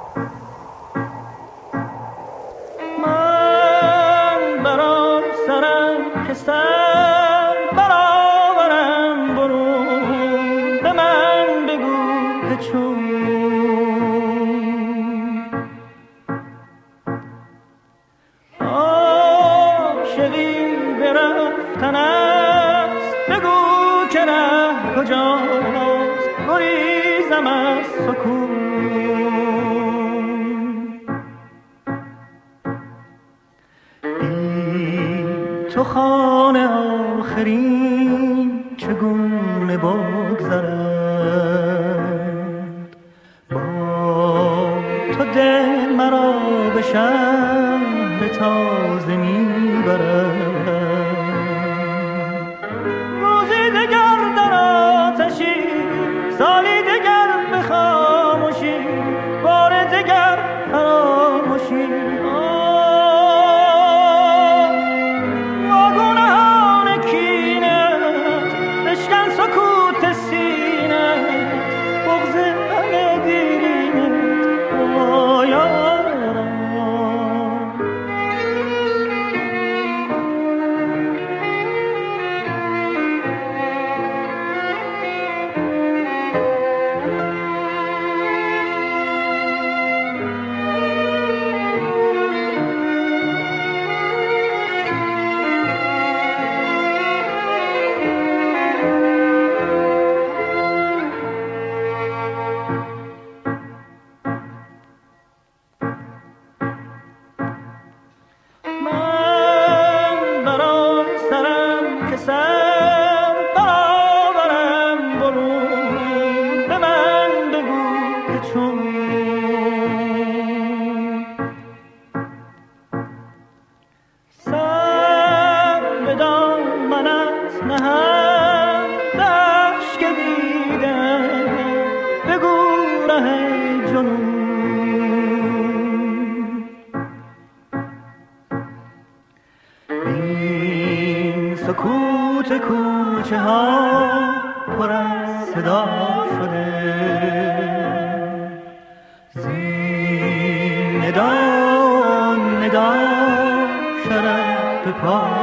من برام سرم که سر برآورم برون، به من بگو که چون عاشقی برفتن است، بگو که ره کجاست، گریزم از سکون. تو خانه آخرین چگونه بگذرد، با تو دل مرا به شهر تازه میبرد. روزی دگر در آتشی، سالی دگر به خاموشی، بار دگر فراموشی. سکوت کوچه ها پر از صدا شده، زین ندا ندا شرف به پا